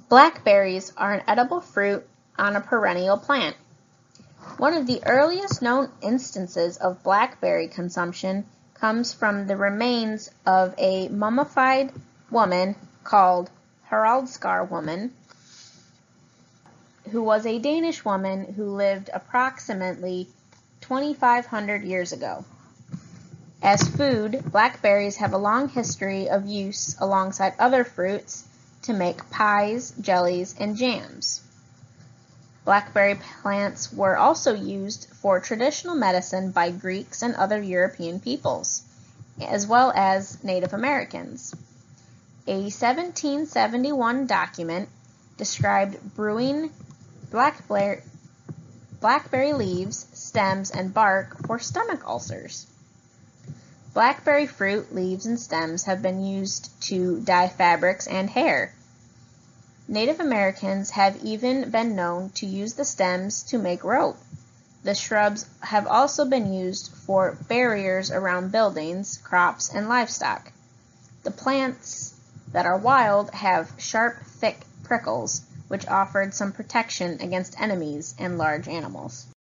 Blackberries are an edible fruit on a perennial plant. One of the earliest known instances of blackberry consumption comes from the remains of a mummified woman called Haraldskar woman, who was a Danish woman who lived approximately 2,500 years ago. As food, blackberries have a long history of use alongside other fruits to make pies, jellies, and jams. Blackberry plants were also used for traditional medicine by Greeks and other European peoples, as well as Native Americans. A 1771 document described brewing blackberry leaves, stems, and bark for stomach ulcers. Blackberry fruit, leaves, and stems have been used to dye fabrics and hair. Native Americans have even been known to use the stems to make rope. The shrubs have also been used for barriers around buildings, crops, and livestock. The plants that are wild have sharp, thick prickles, which offered some protection against enemies and large animals.